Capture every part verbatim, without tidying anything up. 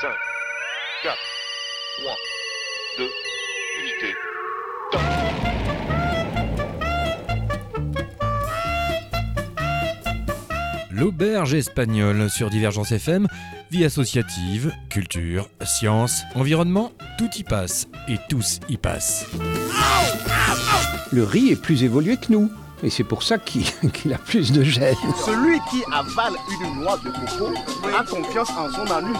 cinq, quatre, trois, deux, unité, top. L'auberge espagnole sur Divergence F M, vie associative, culture, science, environnement, tout y passe et tous y passent. Le riz est plus évolué que nous. Et c'est pour ça qu'il, qu'il a plus de gènes. Celui qui avale une noix de coco a confiance en son anus.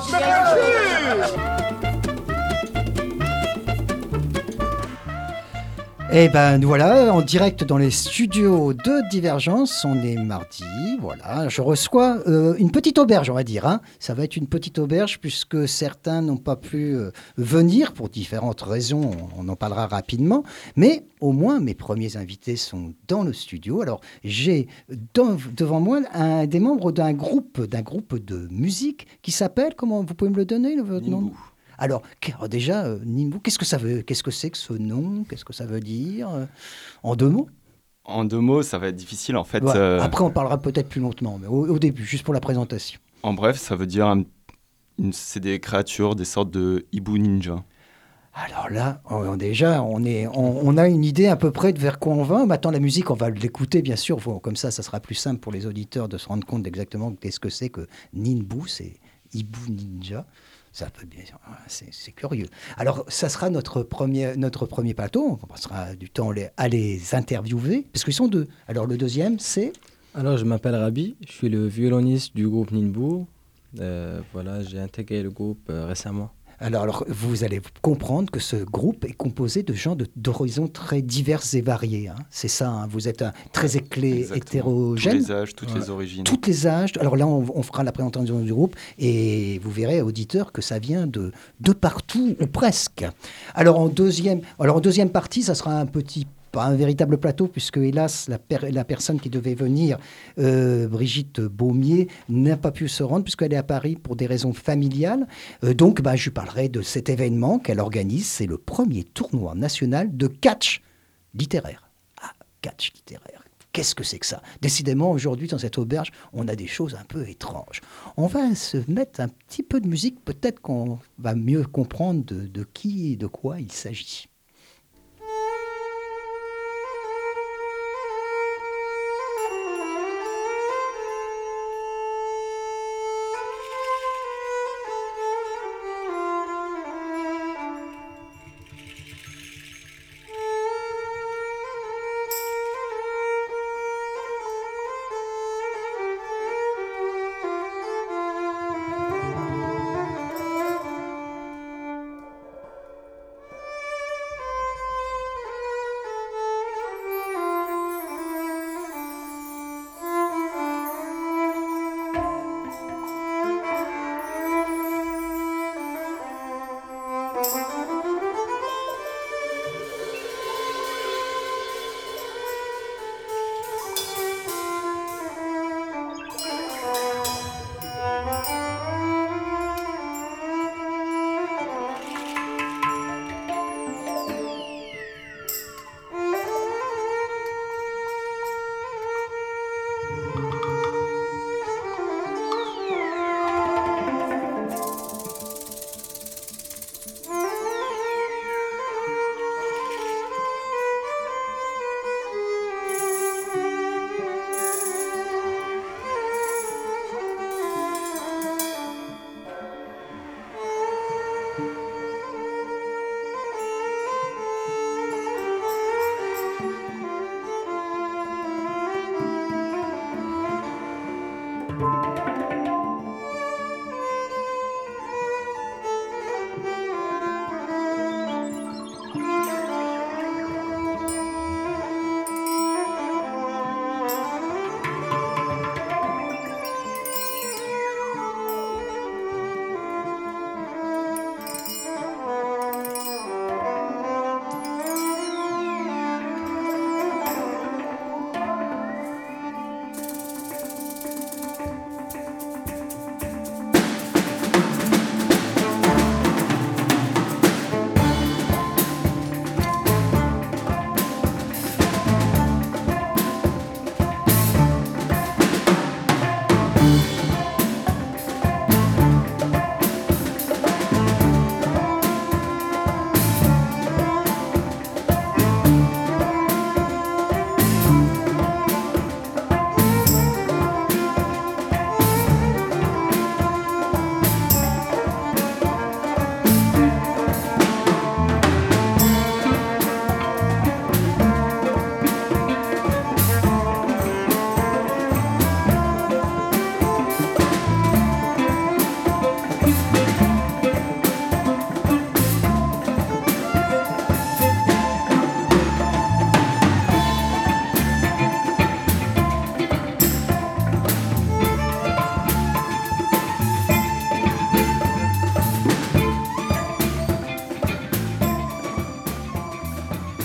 Eh ben nous voilà en direct dans les studios de Divergence. On est mardi, voilà. Je reçois euh, une petite auberge, on va dire. Hein. Ça va être une petite auberge puisque certains n'ont pas pu euh, venir pour différentes raisons. On en parlera rapidement. Mais au moins mes premiers invités sont dans le studio. Alors j'ai dans, devant moi un des membres d'un groupe, d'un groupe de musique qui s'appelle, comment vous pouvez me le donner le, votre nom ? Alors, déjà, euh, Nimbu, qu'est-ce que ça veut, qu'est-ce que c'est que ce nom ? Qu'est-ce que ça veut dire ? euh, En deux mots ? En deux mots, ça va être difficile en fait. Ouais, euh... Après, on parlera peut-être plus lentement, mais au, au début, juste pour la présentation. En bref, ça veut dire, un... une... c'est des créatures, des sortes de hibou ninja. Alors là, on, déjà, on, est, on, on a une idée à peu près de vers quoi on va. Maintenant, la musique, on va l'écouter, bien sûr. Faut, comme ça, ça sera plus simple pour les auditeurs de se rendre compte exactement qu'est-ce que c'est que Nimbu, c'est hibou ninja. Ça peut bien, c'est, c'est curieux. Alors, ça sera notre premier, notre premier plateau. On passera du temps à les interviewer, parce qu'ils sont deux. Alors, le deuxième, c'est... Alors, je m'appelle Rabi, je suis le violoniste du groupe Nimbu. Euh, voilà, j'ai intégré le groupe euh, récemment. Alors, alors, vous allez comprendre que ce groupe est composé de gens de, d'horizons très divers et variés. Hein. C'est ça, hein. Vous êtes un, très éclé, hétérogène. Tous les âges, toutes ouais. les origines. Toutes les âges. Alors là, on, on fera la présentation du groupe et vous verrez, auditeurs, que ça vient de, de partout, ou presque. Alors en, deuxième, alors, en deuxième partie, ça sera un petit... pas un véritable plateau, puisque hélas, la, per- la personne qui devait venir, euh, Brigitte Baumier, n'a pas pu se rendre, puisqu'elle est à Paris pour des raisons familiales. Euh, donc, bah, je lui parlerai de cet événement qu'elle organise. C'est le premier tournoi national de catch littéraire. Ah, catch littéraire. Qu'est-ce que c'est que ça ? Décidément, aujourd'hui, dans cette auberge, on a des choses un peu étranges. On va se mettre un petit peu de musique. Peut-être qu'on va mieux comprendre de, de qui et de quoi il s'agit.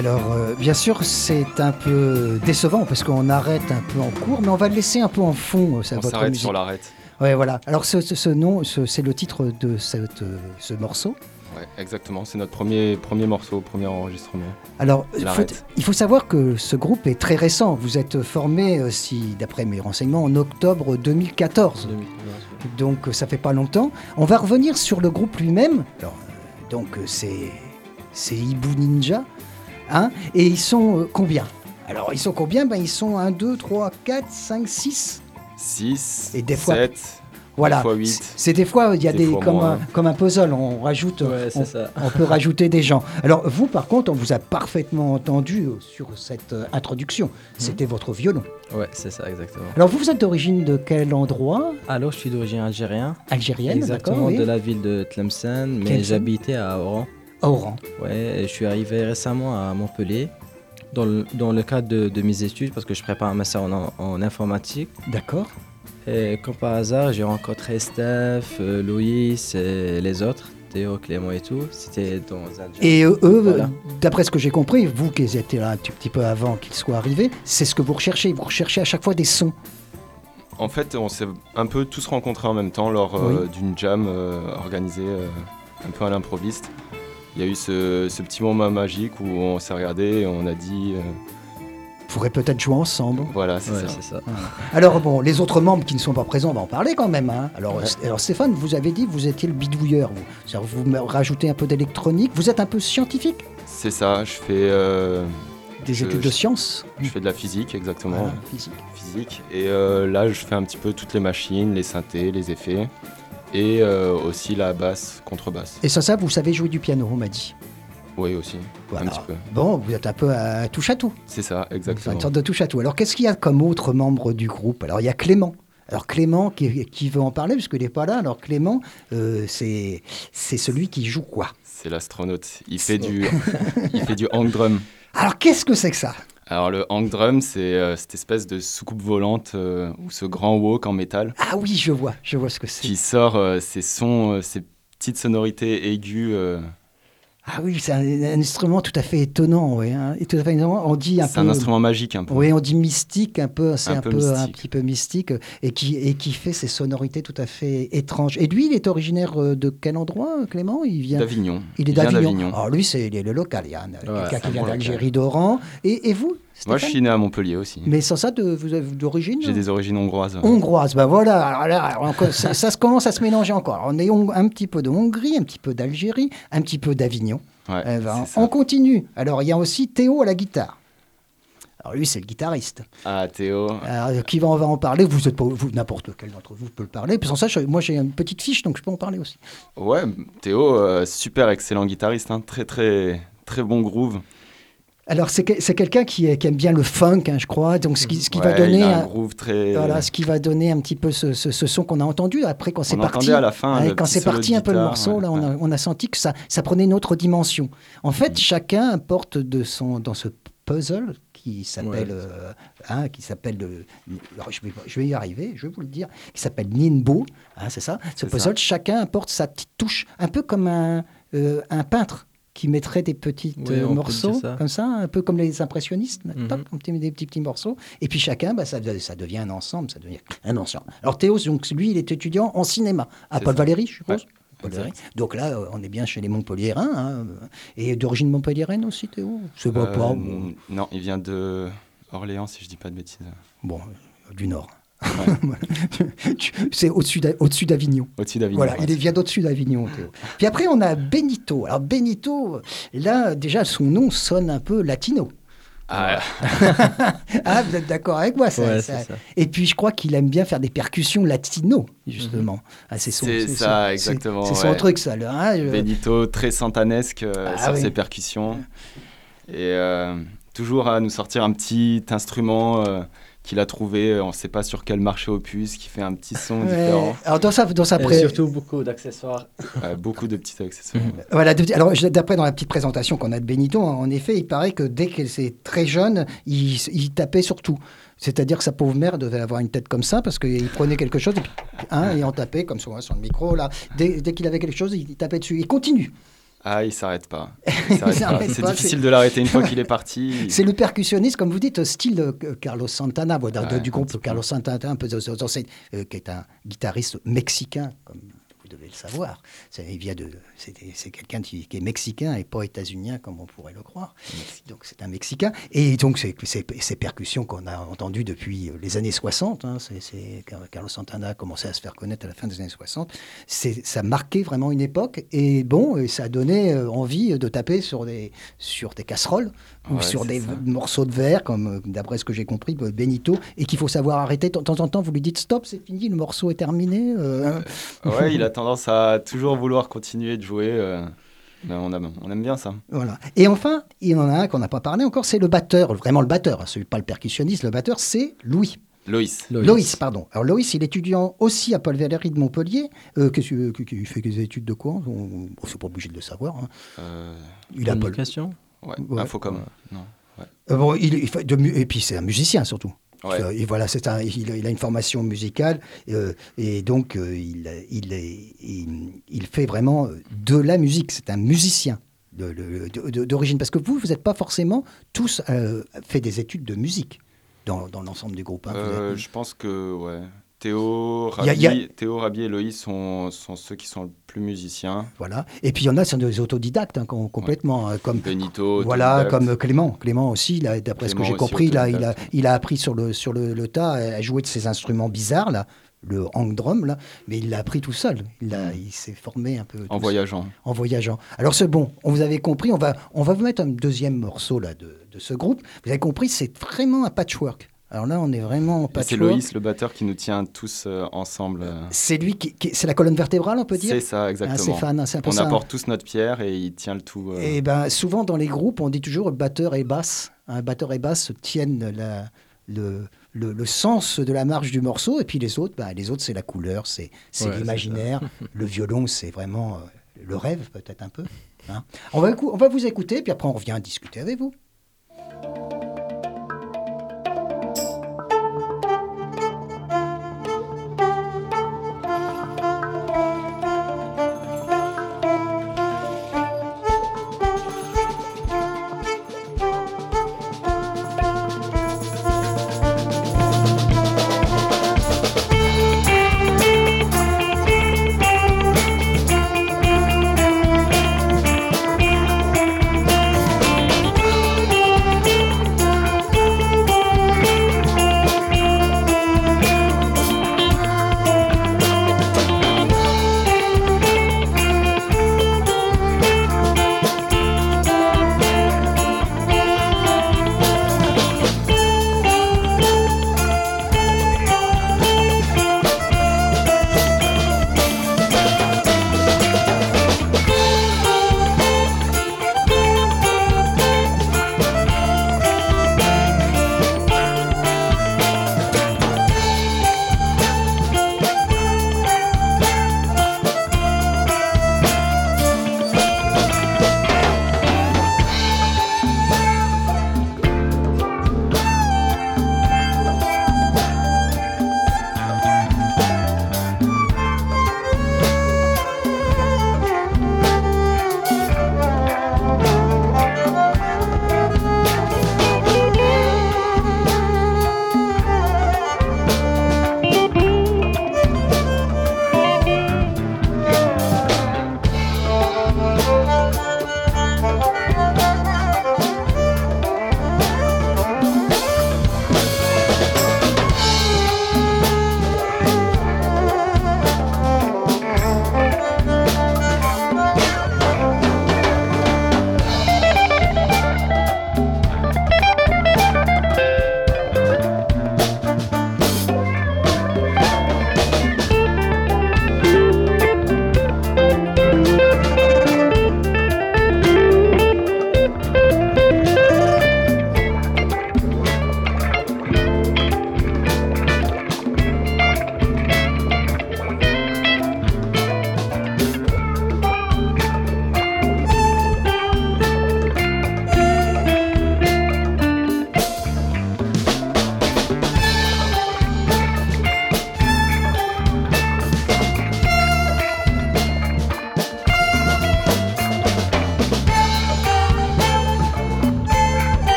Alors, euh, bien sûr, c'est un peu décevant parce qu'on arrête un peu en cours, mais on va le laisser un peu en fond, euh, ça, On votre s'arrête musique. sur l'arrête. Ouais, voilà. Alors, ce, ce- ce nom, ce- c'est le titre de cette, euh, ce morceau. Ouais, exactement. C'est notre premier, premier morceau, premier enregistrement. Alors, il faut, L'arrête. il faut savoir que ce groupe est très récent. Vous êtes formé, euh, si, d'après mes renseignements, en octobre deux mille quatorze. deux mille quinze, Donc, euh, ça fait pas longtemps. On va revenir sur le groupe lui-même. Alors, euh, donc, euh, c'est, c'est Ibu Ninja. Hein, et ils sont euh, combien? Alors, ils sont combien? Ben, ils sont un, deux, trois, quatre, cinq, six. six, Et des fois- sept, Voilà. des fois huit. C'est- C'est des fois, il y a Des des, fois comme, moins. un, comme un puzzle, on rajoute, Ouais, on, c'est ça. on peut rajouter des gens. Alors vous, par contre, on vous a parfaitement entendu euh, sur cette euh, introduction. C'était votre violon. Ouais, c'est ça, exactement. Alors vous, vous êtes d'origine de quel endroit? Alors, je suis d'origine algérienne. Algérienne, Exactement, d'accord, oui. de la ville de Tlemcen, mais Tlemcen. j'habitais à Oran. Oran. Ouais, et je suis arrivé récemment à Montpellier dans le, dans le cadre de, de mes études parce que je prépare un master en, en informatique. D'accord. Et comme par hasard, j'ai rencontré Steph, euh, Loïs et les autres, Théo, Clément et tout. C'était dans un jam. Et euh, eux, Voilà. euh, d'après ce que j'ai compris, vous qui étiez là un petit, petit peu avant qu'ils soient arrivés, c'est ce que vous recherchez. Vous recherchez à chaque fois des sons. En fait, on s'est un peu tous rencontrés en même temps lors euh, d'une jam euh, organisée euh, un peu à l'improviste. Il y a eu ce, ce petit moment magique où on s'est regardé et on a dit euh, Vous pourrez peut-être jouer ensemble. voilà, c'est Ouais, ça. c'est ça. Alors bon, les autres membres qui ne sont pas présents, on va en parler quand même. Hein. Alors, Ouais. S- alors Stéphane, vous avez dit que vous étiez le bidouilleur. Vous, C'est-à-dire, vous me rajoutez un peu d'électronique. Vous êtes un peu scientifique, C'est ça, je fais, euh, des Je- études de je- sciences. je fais de la physique exactement, Voilà, physique. physique. Et euh, là, je fais un petit peu toutes les machines, les synthés, les effets. Et euh, aussi la basse, contrebasse. Et ça, ça, vous savez jouer du piano, on m'a dit. Oui, aussi, Voilà. un petit peu. Bon, vous êtes un peu à touche à tout. C'est ça, Enfin, exactement. une sorte de touche à tout. Alors, qu'est-ce qu'il y a comme autre membre du groupe? Alors, il y a Clément. Alors, Clément, qui, qui veut en parler, puisqu'il n'est pas là. Alors, Clément, euh, c'est c'est celui qui joue quoi? C'est l'astronaute. Il fait du, il fait du hang drum. Alors, qu'est-ce que c'est que ça? Alors le hang drum, c'est euh, cette espèce de soucoupe volante euh, ou ce grand wok en métal Ah oui, je vois, je vois ce que c'est. qui sort euh, ces sons, euh, ces petites sonorités aiguës. euh, Ah oui, c'est un, un instrument tout à fait étonnant, oui. Hein. Et tout à fait étonnant. On dit un c'est peu. un instrument magique un peu. Oui, on dit mystique, un peu, c'est un, Un peu peu, un mystique. petit peu mystique, et qui, et qui fait ces sonorités tout à fait étranges. Et lui, il est originaire euh, de quel endroit, Clément? Il vient. D'Avignon. Il est vient d'Avignon. Alors lui, c'est il est le local. Il y a un- quelqu'un c'est qui un vient bon d'Algérie, d'Oran. Et, et vous, Moi, je Stéphane suis né à Montpellier aussi. Mais sans ça, de, vous avez d'origine J'ai des origines hongroises. hongroise. Ben voilà, alors là, alors encore, ça, ça se commence à se mélanger encore. Alors, on est hong- un petit peu de Hongrie, un petit peu d'Algérie, un petit peu d'Avignon. Ouais, Eh ben, c'est ça. on continue. Alors, il y a aussi Théo à la guitare. Alors, lui, c'est le guitariste. Ah, Théo. Alors, qui va, on va en parler. Vous êtes pas, vous, n'importe quel d'entre vous peut le parler. Puis sans ça, je- moi, j'ai une petite fiche, donc je peux en parler aussi. Ouais, Théo, euh, super excellent guitariste. hein. Très, très, très bon groove. Alors, c'est, que- c'est quelqu'un qui, est- qui aime bien le funk, hein, je crois. Donc, ce qui, ce qui va Ouais, donner il a un un- groove très. voilà, ce qui va donner un petit peu ce, ce- ce son qu'on a entendu après quand c'est On parti. entendait à la fin Ouais, le quand petit c'est solo parti de un peu le guitare, morceau, ouais, là, on a, ouais. on a senti que ça, ça prenait une autre dimension. En fait, Mm. chacun apporte de son dans ce puzzle qui s'appelle, Ouais. euh, hein, qui s'appelle, le- alors, je vais, je vais y arriver, je vais vous le dire, qui s'appelle Ninbo, hein, c'est ça. Ce C'est puzzle, ça. chacun apporte sa petite touche, un peu comme un, euh, un peintre qui mettrait des petits Oui, euh, on peut morceaux dire ça. comme ça, un peu comme les impressionnistes, Mhm. toc, on met des petits, petits morceaux, et puis chacun, bah, ça, ça devient un ensemble, ça devient un ensemble. Alors Théo, donc, lui, il est étudiant en cinéma à C'est Paul ça. Valéry, je suppose. Ouais, Paul exact. Valéry. Donc là, euh, on est bien chez les Montpelliérains, hein, euh, et d'origine montpelliéraine aussi, Théo. C'est pas, Euh, pas bon, Non, il vient de Orléans, si je dis pas de bêtises. bon, euh, du Nord. Tu- C'est au-dessus d'A- au-dessus d'Avignon. Au-dessus d'Avignon. Voilà, ouais. il est- vient d'au-dessus d'Avignon, Théo. Puis après, on a Benito. Alors Benito, là, déjà, son nom sonne un peu latino. Ah, Ah, vous êtes d'accord avec moi ça, Ouais, ça- c'est ça. Et puis, je crois qu'il aime bien faire des percussions latino, justement. Ah, c'est son, C'est son- ça, c'est- exactement, C'est son ouais. truc, ça. le- hein, je- Benito, très santanesque euh, Ah sur oui. ses percussions. Et euh, toujours à nous sortir un petit instrument euh, qu'il a trouvé, on ne sait pas sur quel marché opus, qui fait un petit son Ouais. différent. Alors, dans sa, dans sa Et pré- surtout beaucoup d'accessoires. Euh, beaucoup de petits accessoires. Voilà, de- alors je- d'après dans la petite présentation qu'on a de Benito, en effet, il paraît que dès qu'elle était très jeune, il, il tapait sur tout. C'est-à-dire que sa pauvre mère devait avoir une tête comme ça parce qu'il prenait quelque chose et, puis, hein, et en tapait comme souvent sur le micro. Là, dès, dès qu'il avait quelque chose, il, il tapait dessus. Il continue. Ah, il s'arrête pas. Il s'arrête Il pas. s'arrête C'est pas, difficile c'est- de l'arrêter une fois qu'il est parti. C'est le percussionniste, comme vous dites, style euh, Carlos Santana, voilà, de- Ouais, du un groupe petit peu. Carlos Santana, un peu de- de- de- euh, qui est un guitariste mexicain, comme vous devez le savoir. C'est, il vient de, c'est, c'est quelqu'un qui, qui est mexicain et pas états-unien, comme on pourrait le croire. Donc c'est un Mexicain. Et donc c'est, c'est, ces percussions qu'on a entendues depuis les années soixante, hein, c'est, c'est, Carlos Santana a commencé à se faire connaître à la fin des années soixante, c'est, ça marquait vraiment une époque. Et bon, et ça a donné euh, envie de taper sur des, sur des casseroles ou Ouais, sur c'est des ça. morceaux de verre, comme euh, d'après ce que j'ai compris, euh, Benito, et qu'il faut savoir arrêter. De temps en temps, vous lui dites stop, c'est fini, le morceau est terminé. euh, hein. Ouais, il a tendance à toujours vouloir continuer de jouer. euh, mais on, aime, on aime bien ça. Voilà. Et enfin, il y en a un qu'on n'a pas parlé encore, c'est le batteur, vraiment le batteur, hein, celui, pas le percussionniste, le batteur, c'est Louis. Loïs. Loïs, pardon. Alors Loïs, il est étudiant aussi à Paul Valéry de Montpellier. Euh, qu'est-ce que- que- qu'il fait des études de quoi? On- on- C'est pas obligé de le savoir. hein. Euh, Il a Paul. Communication. ouais, Ouais. Infocom. Non. Euh, bon, il, il fait de mu- et puis c'est un musicien surtout. Ouais. Euh, Et voilà, c'est un, il, il a une formation musicale euh, et donc euh, il, il, est- il, il fait vraiment de la musique. C'est un musicien de- de- de- de- d'origine. Parce que vous, vous n'êtes pas forcément tous euh, fait des études de musique dans, dans l'ensemble du groupe. hein. Vous Euh, êtes- je pense que ouais. Théo, Y a- Rabi, y a- Théo, Rabi et Loïs sont, sont ceux qui sont le plus musiciens. Voilà. Et puis il y en a, c'est des autodidactes hein, com- complètement, hein, comme Benito, voilà, autodidacte. comme Clément. Clément aussi, là, d'après ce que Clément j'ai aussi, compris, là, il a, autodidacte. il a appris sur le, sur le, le tas à jouer de ces instruments bizarres, là, le hang drum, là, mais il l'a appris tout seul. Il, a, il s'est formé un peu tout En seul, voyageant. en voyageant. Alors c'est bon, on vous avez compris, on va, on va vous mettre un deuxième morceau là, de, de ce groupe. Vous avez compris, c'est vraiment un patchwork. Alors là, on est vraiment en Et C'est patchwork. Loïs, le batteur, qui nous tient tous euh, ensemble. euh. C'est lui qui, qui- c'est la colonne vertébrale, on peut dire. C'est ça, Ah, exactement. c'est fan, hein, c'est un peu On ça. apporte tous notre pierre et il tient le tout. euh. Et ben souvent dans les groupes, on dit toujours batteur et basse. Un batteur et basse tiennent la, le, le, le sens de la marche du morceau, et puis les autres, ben, les autres c'est la couleur, c'est, c'est Ouais, l'imaginaire. Le violon, c'est vraiment euh, le rêve peut-être un peu. hein. On va, écou- on va vous écouter, puis après on revient discuter avec vous. Thank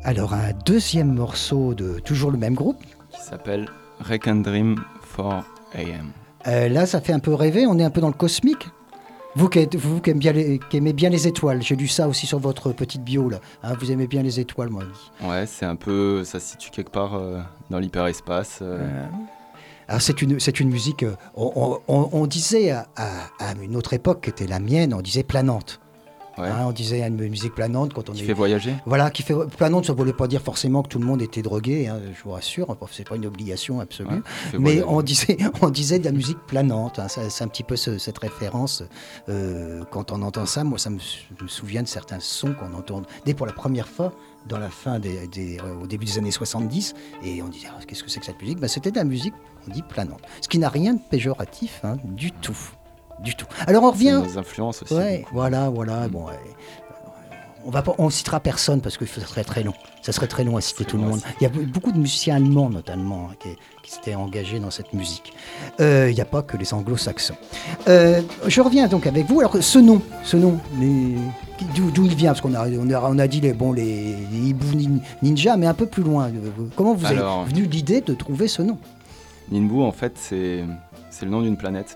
Alors un deuxième morceau de toujours le même groupe. Qui s'appelle Wreck and Dream four a m. Euh, là, ça fait un peu rêver, on est un peu dans le cosmique. Vous qui, êtes, vous qui, aimez bien les, qui aimez bien les étoiles, j'ai lu ça aussi sur votre petite bio là. Hein, vous aimez bien les étoiles, moi. Ouais, c'est un peu, ça se situe quelque part euh, dans l'hyperespace. Euh. Euh... Alors c'est une, c'est une musique, euh, on, on, on disait à, à, à une autre époque qui était la mienne, on disait planante. Ouais. Hein, on disait une musique planante quand on Qui est... fait voyager. Voilà, qui fait planante, ça ne voulait pas dire forcément que tout le monde était drogué, hein, je vous rassure, c'est pas une obligation absolue. Ouais, qui fait Mais voyager. on disait, on disait de la musique planante, hein, ça, c'est un petit peu ce, cette référence. Euh, quand on entend ça, moi ça me, je me souviens de certains sons qu'on entend dès pour la première fois dans la fin des, des, euh, au début des années soixante-dix, et on disait ah, qu'est-ce que c'est que cette musique, ben, c'était de la musique, on dit planante, ce qui n'a rien de péjoratif, hein, du tout. Du tout. Alors on revient. C'est nos influences aussi. Ouais, voilà, voilà. Bon, ouais. On va pas, on citera personne parce que ça serait très long. Ça serait très long à citer C'est tout le long monde. aussi. Il y a beaucoup de musiciens allemands notamment hein, qui, qui s'étaient engagés dans cette musique. Euh, il n'y a pas que les anglo-saxons. Euh, je reviens donc avec vous. Alors ce nom, ce nom, les, d'où, d'où il vient? Parce qu'on a, on a, on a dit les bon les, les hibou nin- ninja, mais un peu plus loin. Comment vous Alors, avez venu l'idée de trouver ce nom? Ninbu, en fait, c'est, c'est le nom d'une planète.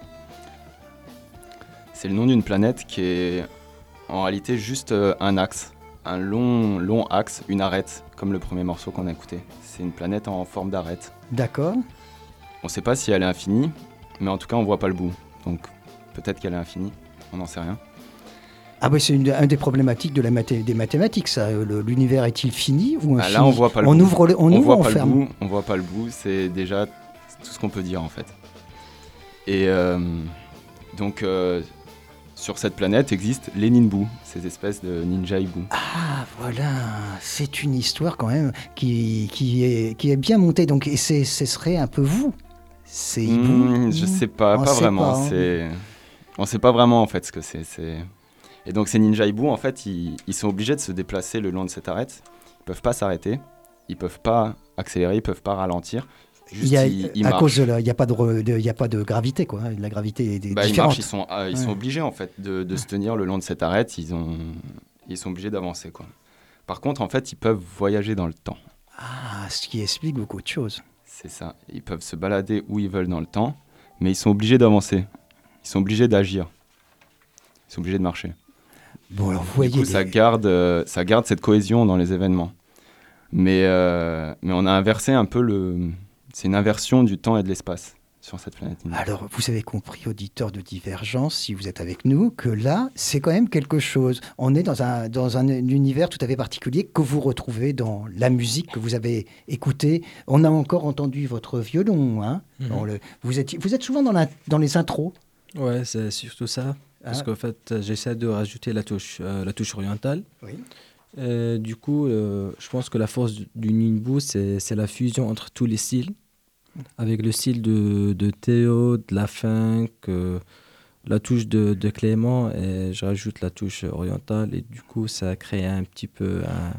C'est le nom d'une planète qui est en réalité juste euh, un axe, un long, long axe, une arête, comme le premier morceau qu'on a écouté. C'est une planète en forme d'arête. D'accord. On ne sait pas si elle est infinie, mais en tout cas, on ne voit pas le bout. Donc peut-être qu'elle est infinie, on n'en sait rien. Ah oui, c'est une, un des problématiques de la mathé- des mathématiques, ça. Le- l'univers est-il fini ou Ah, infini? là, on voit pas le on bout. ouvre, le- on, on ouvre, voit on pas ferme. le bout, on voit pas le bout, c'est déjà tout ce qu'on peut dire en fait. Et euh, donc euh, sur cette planète existent les Ninbu, ces espèces de ninja hibou. Ah voilà, c'est une histoire quand même qui, qui, est, qui est bien montée. Donc, et c'est, ce serait un peu vous, c'est hibou. Hmm, je sais pas, On pas sait vraiment. pas, hein. C'est... On sait pas vraiment en fait ce que c'est. c'est... Et donc ces ninja hibou, en fait, ils, ils sont obligés de se déplacer le long de cette arête. Ils peuvent pas s'arrêter, ils peuvent pas accélérer, ils peuvent pas ralentir. Juste, Il y a, ils, ils à marchent. cause de la, il n'y a pas de, re- de- il y a pas de gravité quoi. La gravité est d- Bah, ils différente. marchent, ils sont, euh, ils sont Ouais. obligés en fait de, de se tenir le long de cette arête. Ils ont, ils sont obligés d'avancer quoi. Par contre, en fait, ils peuvent voyager dans le temps. Ah, ce qui explique beaucoup de choses. C'est ça. Ils peuvent se balader où ils veulent dans le temps, mais ils sont obligés d'avancer. Ils sont obligés d'agir. Ils sont obligés de marcher. Bon alors vous Du voyez. coup, ça des- garde, euh, ça garde cette cohésion dans les événements. Mais, euh, mais on a inversé un peu le... C'est une inversion du temps et de l'espace sur cette planète. Alors, vous avez compris, auditeurs de Divergence, si vous êtes avec nous, que là, c'est quand même quelque chose. On est dans un, dans un univers tout à fait particulier que vous retrouvez dans la musique que vous avez écoutée. On a encore entendu votre violon. Hein, Mhm. dans le- vous, êtes, vous êtes souvent dans, la, dans les intros. Ouais, c'est surtout ça. Parce Ah. qu'en fait, j'essaie de rajouter la touche, euh, la touche orientale. Oui. Euh, du coup, euh, je pense que la force du- du Ninbu, c'est c'est la fusion entre tous les styles. Avec le style de, de Théo, de la funk, euh, la touche de, de Clément, et je rajoute la touche orientale. Et du coup, ça crée un petit peu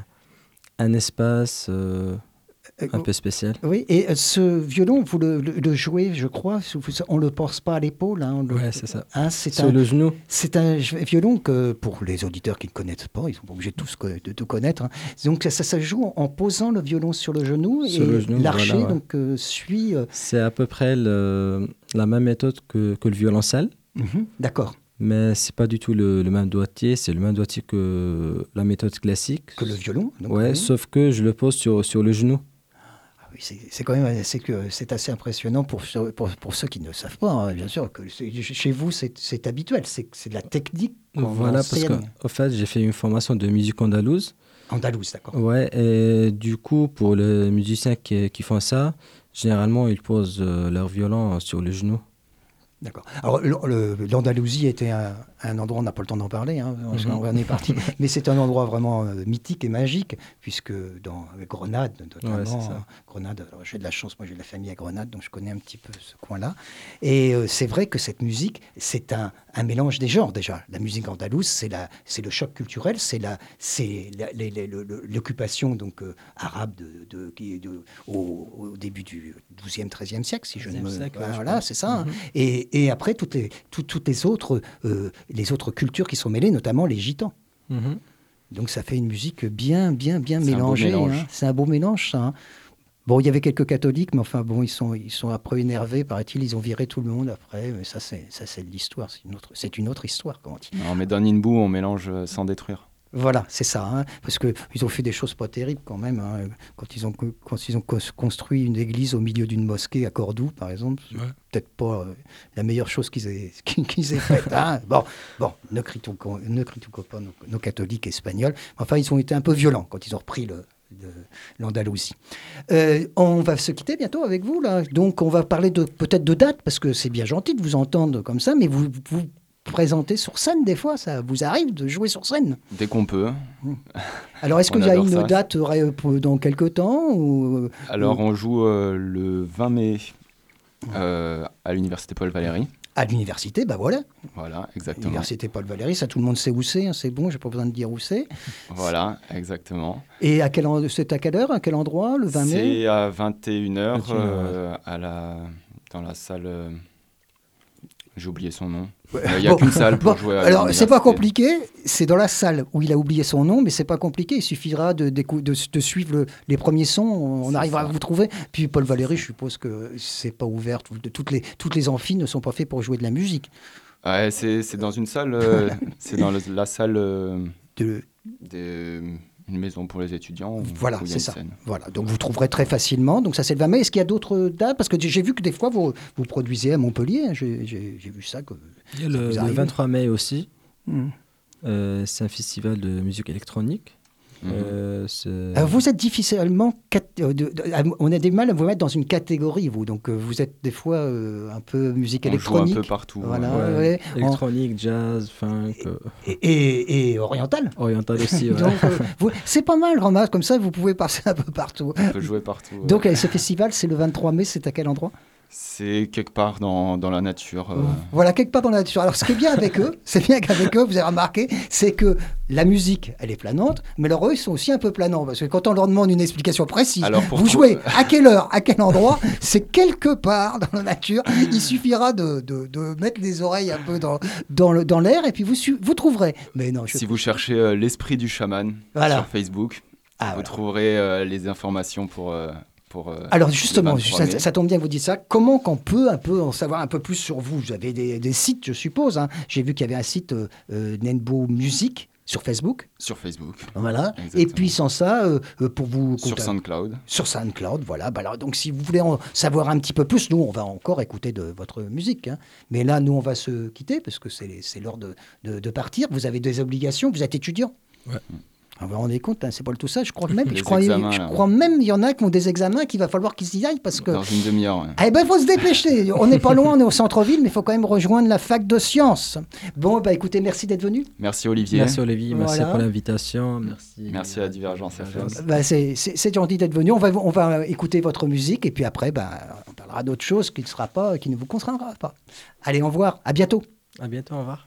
un, un espace euh, Euh, un peu spécial. Oui, et euh, ce violon, vous le, le- le jouez, je crois, vous- on ne le porte pas à l'épaule. Hein, on le- Ouais, c'est ça. Hein, c'est Sur un, le genou. C'est un violon que, pour les auditeurs qui ne connaissent pas, ils sont pas obligés de tous co- de tout connaître. Hein. Donc ça, ça se joue en posant le violon sur le genou Sur et le genou, l'archer voilà, ouais. donc euh, suit. euh, C'est à peu près le- la même méthode que, que le violoncelle, mhm, d'accord. mais c'est pas du tout le, le même doigtier. C'est le même doigtier que la méthode classique. Que le violon. Donc, Ouais, oui. sauf que je le pose sur, sur le genou. Ah oui, c'est c'est quand même c'est que c'est assez impressionnant pour, ceux- pour, pour ceux qui ne savent pas, hein, bien sûr. Que c'est- chez vous, c'est c'est habituel. C'est c'est de la technique. qu'on Voilà, parce enseigne. qu'en fait, j'ai fait une formation de musique andalouse. Andalouse, d'accord. Ouais, et du coup, pour les musiciens qui, qui font ça, généralement, ils posent euh, leur violon sur le genou. D'accord. Alors, le- le- l'Andalousie était un, un endroit, on n'a pas le temps d'en parler, hein, Mhm. on en est parti, mais c'est un endroit vraiment euh, mythique et magique, puisque dans Grenade, notamment, Ouais, c'est ça. Grenade, alors j'ai de la chance, moi j'ai de la famille à Grenade, donc je connais un petit peu ce coin-là. Et euh, c'est vrai que cette musique, c'est un, un mélange des genres déjà. La musique andalouse, c'est la, c'est le choc culturel, c'est la, c'est la- les- les- le- le- l'occupation donc euh, arabe de, de, qui est de- au, au début du douzième, treizième siècle, si je ne me, treizième siècle, ouais, je voilà, pense. c'est ça. hein. Mhm. Et, et après, toutes les, tout- toutes les, autres, euh, les autres cultures qui sont mêlées, notamment les gitans. Mhm. Donc ça fait une musique bien, bien, bien C'est un beau mélangée. mélange. hein. C'est un beau mélange, ça. hein. Bon, il y avait quelques catholiques, mais enfin bon, ils sont, ils sont après énervés, paraît-il, ils ont viré tout le monde après. Mais ça, c'est, ça, c'est de l'histoire. C'est une autre, c'est une autre histoire, comment dire. Non, mais dans Ninbu, on mélange euh, sans détruire. Voilà, c'est ça. hein, parce que ils ont fait des choses pas terribles quand même. hein. Quand ils ont, co- quand ils ont cos- construit une église au milieu d'une mosquée à Cordoue, par exemple, c'est Ouais. peut-être pas euh, la meilleure chose qu'ils aient, qu'ils aient faite. hein. Bon, bon, ne critiquons, ne critiquons pas nos, nos catholiques espagnols. Enfin, ils ont été un peu violents quand ils ont repris le, de l'Andalousie. Euh, on va se quitter bientôt avec vous là. Donc, on va parler de peut-être de date parce que c'est bien gentil de vous entendre comme ça, mais vous vous présentez sur scène des fois. Ça vous arrive de jouer sur scène. Dès qu'on peut. Alors, est-ce On qu'il y a adore une ça. date euh, pour- dans quelques temps ou... Alors, on joue euh, le vingt mai euh, à l'université Paul Valéry. À l'université, bah voilà. Voilà, exactement. L'université Paul Valéry, ça tout le monde sait où c'est, hein, c'est bon, j'ai pas besoin de dire où c'est. Voilà, exactement. Et à quel en- c'est à quelle heure, à quel endroit, le vingt mai? C'est à vingt et une heures vingt et une heures, euh, à la... dans la salle. euh, J'ai oublié son nom. Il Ouais. n'y a Bon, qu'une salle pour bon, jouer à Alors, c'est pas l'université. compliqué, c'est dans la salle où il a oublié son nom, mais c'est pas compliqué, il suffira de, d'écou- de, de suivre le- les premiers sons, on C'est arrivera ça. à vous trouver. Puis Paul Valéry, je suppose que c'est pas ouvert, tout- de- toutes les, toutes les amphis ne sont pas faits pour jouer de la musique. Ouais, c'est c'est dans une salle. euh, c'est dans le- la salle euh, De, des- une maison pour les étudiants. où- Voilà, où il y a c'est une ça. scène. Voilà, donc vous trouverez très facilement. Donc ça, c'est le vingt mai. Est-ce qu'il y a d'autres dates? Parce que j'ai vu que des fois, vous, vous produisez à Montpellier. hein. J'ai j'ai- j'ai vu ça. Que... Il y a Ça le, vous le arrive vingt-trois mai aussi. Hmm. Euh, c'est un festival de musique électronique. Mhm. Euh, c'est- Alors, vous êtes difficilement... cat- euh, de- de- à- on a du mal à vous mettre dans une catégorie, vous. Donc, euh, vous êtes des fois euh, un peu musique On joue un électronique. peu partout. Voilà. ouais. Ouais, ouais, en- électronique, jazz, funk, euh, Et, et, et oriental. oriental aussi. ouais. Donc, euh, vous- c'est pas mal, remarque. Comme ça, vous pouvez passer un peu partout. On peut jouer partout. ouais. Donc, euh, ce festival, c'est le vingt-trois mai. C'est à quel endroit? C'est quelque part dans, dans la nature. euh, Voilà, quelque part dans la nature. Alors, ce qui est bien avec eux, c'est bien qu'avec eux, vous avez remarqué, c'est que la musique, elle est planante, mais alors eux, ils sont aussi un peu planants. Parce que quand on leur demande une explication précise, Alors, pour vous trou- jouez à quelle heure, à quel endroit, c'est quelque part dans la nature. Il suffira de, de, de mettre les oreilles un peu dans, dans, le, dans l'air et puis vous, su- vous trouverez. Mais non, je... Si vous cherchez euh, l'esprit du chaman Voilà. sur Facebook, Ah, vous voilà. trouverez euh, les informations pour. euh, pour euh, Alors le justement, vingt-trois ça, mai. ça tombe bien que vous dites ça. Comment qu'on peut un peu en savoir un peu plus sur vous? Vous avez des, des sites, je suppose. hein. J'ai vu qu'il y avait un site euh, euh, Nenbo Music sur Facebook. Sur Facebook, Voilà. Exactement. Et puis sans ça, euh, euh, pour vous sur contacter- SoundCloud. sur SoundCloud, voilà. Bah alors, donc si vous voulez en savoir un petit peu plus, nous on va encore écouter de votre musique. hein. Mais là, nous on va se quitter parce que c'est c'est l'heure de, de, de partir. Vous avez des obligations, vous êtes étudiant. Ouais. On va rendre compte, hein, c'est pas le tout ça. Je crois même, Les je crois, examens, je là. crois même, il y en a qui ont des examens qu'il va falloir qu'ils y aillent parce que. Dans une demi-heure. ouais. Eh ben, il faut se dépêcher. On n'est pas loin, on est au centre-ville, mais il faut quand même rejoindre la fac de sciences. Bon, bah écoutez, merci d'être venu. Merci Olivier. Merci Olivier, merci Voilà. pour l'invitation. Merci, Merci à Divergence F M. Bah, c'est c'est- c'est gentil d'être venu. On va, on va écouter votre musique et puis après, bah, on parlera d'autre chose qui ne sera pas, qui ne vous concernera pas. Allez, au revoir. À bientôt. À bientôt, au revoir.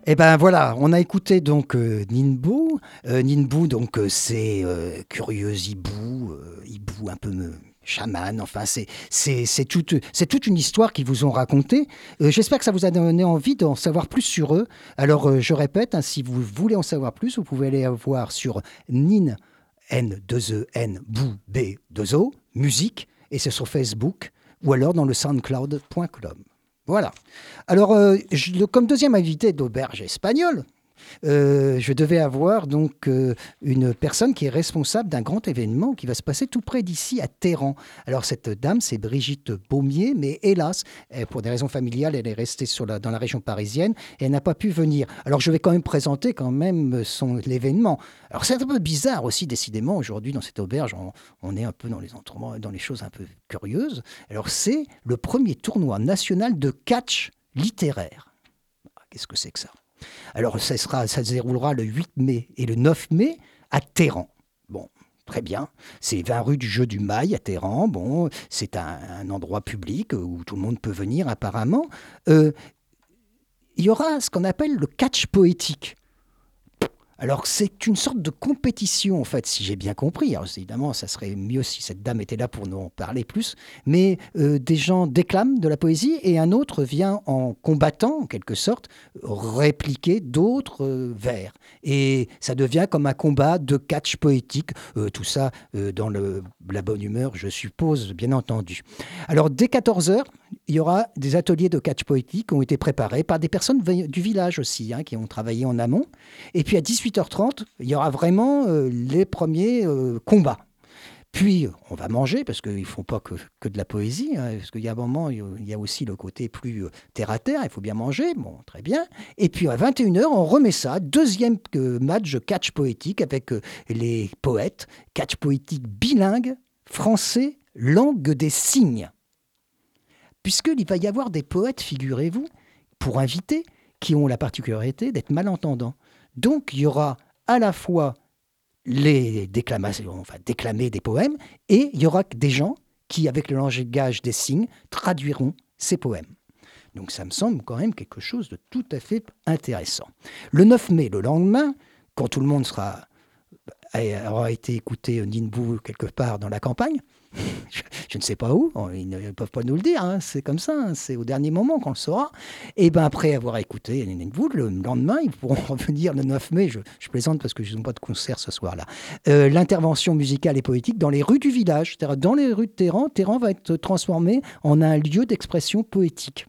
Eh ben voilà, on a écouté donc euh, Ninbou. Euh, Ninbou, donc euh, c'est euh, curieux hibou, euh, hibou un peu euh, chaman. Enfin, c'est c'est c'est toute c'est toute une histoire qu'ils vous ont racontée. Euh, J'espère que ça vous a donné envie d'en savoir plus sur eux. Alors euh, je répète, hein, si vous voulez en savoir plus, vous pouvez aller voir sur Nin N deux E N Bou B deux O musique et c'est sur Facebook ou alors dans le soundcloud point com. Voilà. Alors, euh, je, le- comme deuxième invité d'Auberge Espagnole, euh, je devais avoir donc euh, une personne qui est responsable d'un grand événement qui va se passer tout près d'ici à Téhéran. Alors cette dame, c'est Brigitte Baumier, mais hélas, euh, pour des raisons familiales, elle est restée sur la- dans la région parisienne et elle n'a pas pu venir. Alors je vais quand même présenter quand même son l'événement. Alors c'est un peu bizarre aussi, décidément, aujourd'hui dans cette auberge, on, on est un peu dans les entourements- dans les choses un peu curieuses. Alors c'est le premier tournoi national de catch littéraire. Ah, qu'est-ce que c'est que ça? Alors, ça, sera, ça se déroulera le huit mai et le neuf mai à Téhéran. Bon, très bien. C'est vingt rue du Jeu du Mail à Téhéran. Bon, c'est un, un endroit public où tout le monde peut venir apparemment. Euh, il y aura ce qu'on appelle le catch poétique. Alors, c'est une sorte de compétition, en fait, si j'ai bien compris. Alors, évidemment, ça serait mieux si cette dame était là pour nous en parler plus. Mais euh, des gens déclament de la poésie et un autre vient en combattant, en quelque sorte, répliquer d'autres euh, vers. Et ça devient comme un combat de catch poétique. Euh, tout ça euh, dans le, la bonne humeur, je suppose, bien entendu. Alors, dès quatorze heures, il y aura des ateliers de catch poétique qui ont été préparés par des personnes ve- du village aussi, hein, qui ont travaillé en amont. Et puis à dix-huit heures trente, il y aura vraiment euh, les premiers euh, combats. Puis on va manger, parce qu'ils ne font pas que, que de la poésie, hein, parce qu'il y a un moment, il y a aussi le côté plus euh, terre-à-terre, il faut bien manger, bon, très bien. Et puis à vingt et une heures, on remet ça, deuxième euh, match catch poétique avec euh, les poètes, catch poétique bilingue, français, langue des signes. Puisqu'il va y avoir des poètes, figurez-vous, pour inviter, qui ont la particularité d'être malentendants. Donc, il y aura à la fois les déclamations, on va déclamer des poèmes, et il y aura des gens qui, avec le langage des signes, traduiront ces poèmes. Donc, ça me semble quand même quelque chose de tout à fait intéressant. Le neuf mai, le lendemain, quand tout le monde sera, aura été écouté Ninbou quelque part dans la campagne, je, je ne sais pas où, ils ne peuvent pas nous le dire, hein, c'est comme ça, hein, c'est au dernier moment qu'on le saura. Et bien après avoir écouté Ninbou, le lendemain, ils pourront revenir le neuf mai, je, je plaisante parce que je n'ai pas de concert ce soir-là, euh, l'intervention musicale et poétique dans les rues du village, c'est-à-dire dans les rues de Téhéran. Téhéran va être transformé en un lieu d'expression poétique.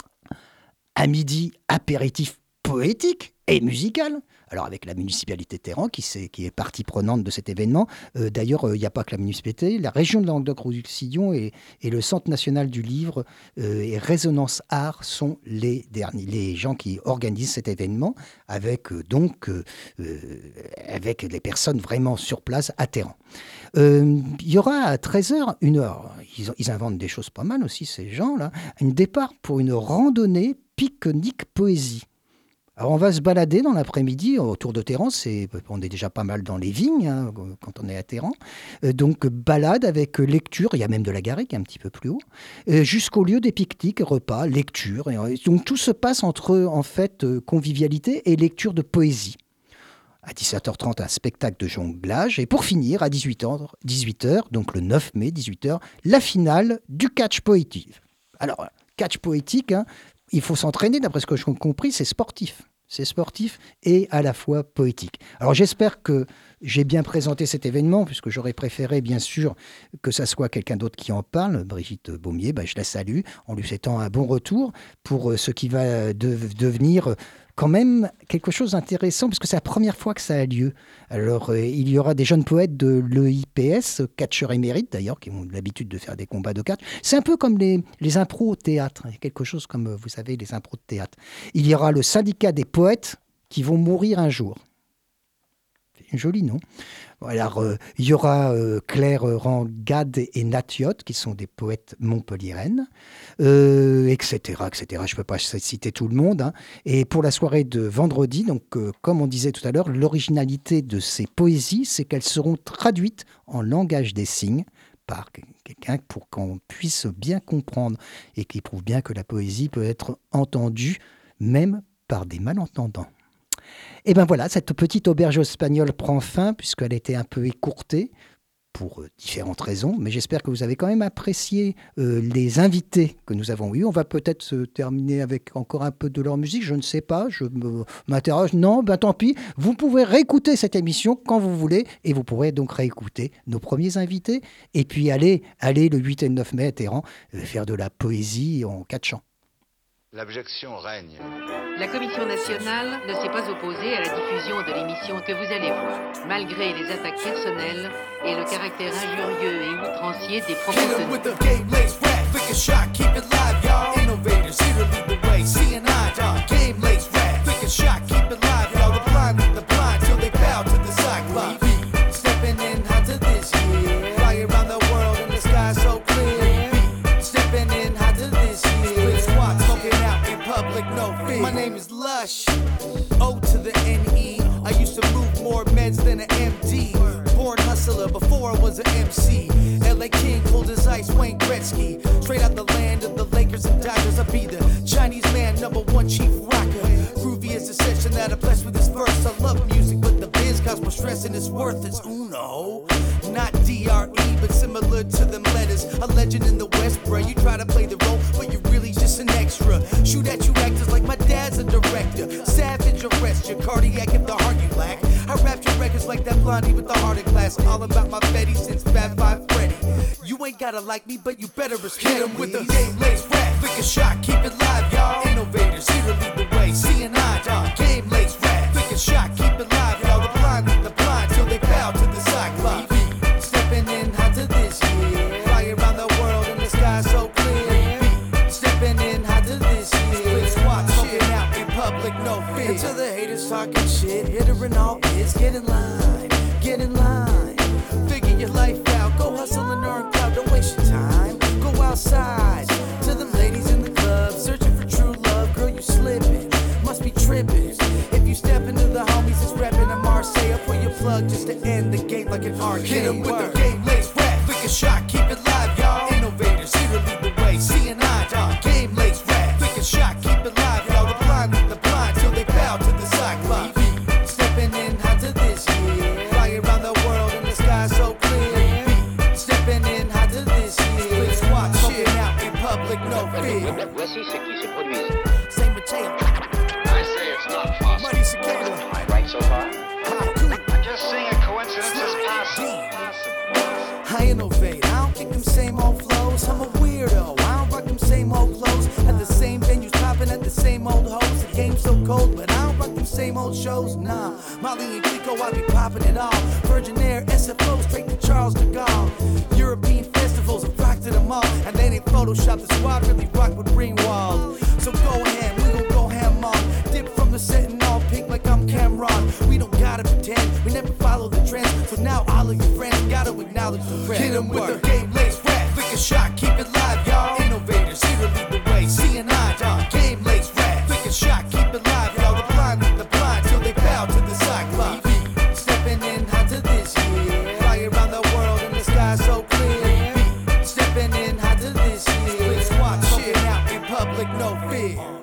À midi, apéritif poétique et musical. Alors avec la municipalité de Téhéran qui, qui est partie prenante de cet événement. Euh, D'ailleurs, il euh, n'y a pas que la municipalité, la région de Languedoc-Roussillon et, et le Centre national du livre euh, et Résonance Art sont les derniers, les gens qui organisent cet événement avec euh, donc euh, euh, avec les personnes vraiment sur place à Téhéran. Euh, il y aura à treize heures, une heure, ils, ils inventent des choses pas mal aussi ces gens-là, un départ pour une randonnée pique-nique poésie. Alors on va se balader dans l'après-midi autour de Téhéran, c'est, on est déjà pas mal dans les vignes hein, quand on est à Téhéran, euh, donc balade avec lecture, il y a même de la garrigue un petit peu plus haut, euh, jusqu'au lieu des pique-niques, repas, lecture, et, euh, donc tout se passe entre en fait euh, convivialité et lecture de poésie. À dix-sept heures trente, un spectacle de jonglage, et pour finir, à dix-huit heures, dix-huit heures, donc le neuf mai, dix-huit heures, la finale du catch poétique. Alors, catch poétique, hein, il faut s'entraîner, d'après ce que j'ai compris, c'est sportif. C'est sportif et à la fois poétique. Alors j'espère que j'ai bien présenté cet événement, puisque j'aurais préféré bien sûr que ça soit quelqu'un d'autre qui en parle. Brigitte Baumier, ben, je la salue en lui souhaitant un bon retour pour ce qui va de- devenir quand même quelque chose d'intéressant, parce que c'est la première fois que ça a lieu. Alors, euh, il y aura des jeunes poètes de l'E I P S, catcheurs émérites d'ailleurs, qui ont l'habitude de faire des combats de catch. C'est un peu comme les, les impros au théâtre, il y a quelque chose comme, vous savez, les impros de théâtre. Il y aura le syndicat des poètes qui vont mourir un jour. C'est joli, non ? Alors, euh, il y aura euh, Claire Rangade et Natiot, qui sont des poètes montpelliéraines, euh, et cetera, et cetera. Je ne peux pas citer tout le monde. Hein. Et pour la soirée de vendredi, donc, euh, comme on disait tout à l'heure, l'originalité de ces poésies, c'est qu'elles seront traduites en langage des signes par quelqu'un pour qu'on puisse bien comprendre et qui prouve bien que la poésie peut être entendue même par des malentendants. Et bien voilà, cette petite auberge espagnole prend fin puisqu'elle était un peu écourtée pour euh, différentes raisons, mais j'espère que vous avez quand même apprécié euh, les invités que nous avons eus. On va peut-être se terminer avec encore un peu de leur musique, je ne sais pas, je me, m'interroge. Non, ben tant pis, vous pouvez réécouter cette émission quand vous voulez et vous pourrez donc réécouter nos premiers invités et puis aller, aller le huit et le neuf mai à Téhéran euh, faire de la poésie en quatre chants. L'abjection règne. La Commission nationale ne s'est pas opposée à la diffusion de l'émission que vous allez voir, malgré les attaques personnelles et le caractère injurieux et outrancier des propos My name is Lush, O to the N E. I used to move more meds than an M D. Born hustler before I was an M C. L A King pulled his ice, Wayne Gretzky. Straight out the land of the Lakers and Dodgers. I be the Chinese man, number one chief rocker. Groovy is the session that I bless with this verse. I love music, but the biz cause more stress and it's worth it's Uno. Not D R E, but similar to them letters. A legend in the West, bruh. You try to play the role, but you're really just an extra. Shoot at you actors like my dad's a director. Savage arrest your cardiac if the heart you lack. I rap your records like that blondie with the heart of glass. All about my Betty since Fat Five Freddy. You ain't gotta like me, but you better respect him with the game lace rap. Flick a shot, keep it live, y'all. Innovators here to lead the way. C and I, dog. Game lace rap. Flick a shot, keep it live, y'all. The blind lead the blind till they bow to the cyclops. Stepping in hot to this year. Fly around the world and the sky so clear. Stepping in hot to this year. Split squats, smoking out in public, no fear. Until the haters talking shit, hit her in all kids. Get in line, get in line. Figure your life out, go hustle and earn clout. Don't waste your time, go outside. To them ladies in the club, searching for true love. Girl, you slipping, must be tripping. If you step into the homies, it's reppin' in Marseille. I'll pull your plug just to end the game like an arcade. Hit 'em with the game lace rap, flick a shot, keep it live, y'all. Innovators here to lead the way. C and I, dog. Game lace rap, flick a shot, keep it live, y'all. The blind lead the blind till they bow to the cyclops. Stepping in hot to this year. Fly around the world and the sky so clear. Stepping in hot to this year. Split squat, smoking out in public, no fear. Voici ce qui se produit. Say Mateo. I say it's not possible. Money Cicada. Am I right so far? I'm just seeing a coincidence as possible. I innovate, I don't kick them same old flows. I'm a weirdo, I don't rock them same old clothes. At the same venues, popping at the same old hoes. The game's so cold, but I don't rock them same old shows. Nah, Molly and Kiko, I be popping it all. Virgin Air, S F O, straight to Charles de Gaulle. European festivals, I've rocked to them all. And they ain't Photoshop, the squad really rock with Ringwald. So go ahead, we gon' go ham on. Dip from the set and all pink like I'm Cameron. We don't gotta pretend, we never follow the trends. So now all of your friends gotta acknowledge the threat. Hit 'em with the game lace rap, flick a shot, keep it live, y'all. Innovators here to lead the way. C and I, dog. Game lace rap, flick a shot, keep it live, y'all. The blind lead the blind till they bow to the cyclops. Stepping in hot to this year. Fly around the world and the sky so clear. Stepping in hot to this year. Split squat, smoking out in public, no fear.